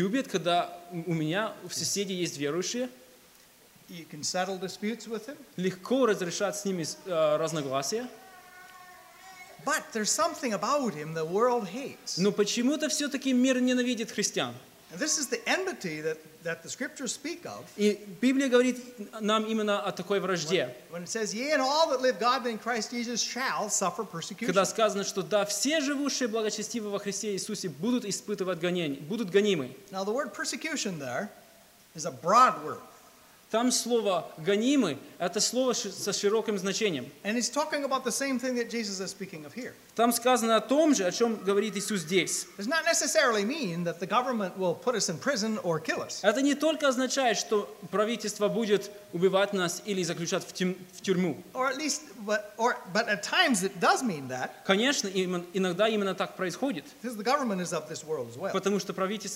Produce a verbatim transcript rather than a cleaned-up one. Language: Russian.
любит, когда у меня, в соседей есть верующие. You can settle disputes with him. Легко разрешать с ними э, разногласия. But there's something about him the world hates. Но почему-то все-таки мир ненавидит христиан. And this is the enmity that, that the scriptures speak of. И Библия говорит нам именно о такой вражде. When it says, yea, and all that live godly in Christ Jesus shall suffer persecution. Когда сказано, что да, все живущие благочестиво во Христе Иисусе будут испытывать гонения, будут гонимы. Now the word persecution there is a broad word. Там слово «гонимы» — это слово со широким значением. And it's talking about the same thing that Jesus is speaking of here. Там сказано о том же, о чем говорит Иисус здесь. It does not necessarily mean that the government will put us in prison or kill us. Это не только означает, что правительство будет убивать нас или заключать в, тюрь- в тюрьму. Or at least, but, or, but at times it does mean that, Конечно, именно- иногда именно так происходит, because the government is of this world as well. потому что правительство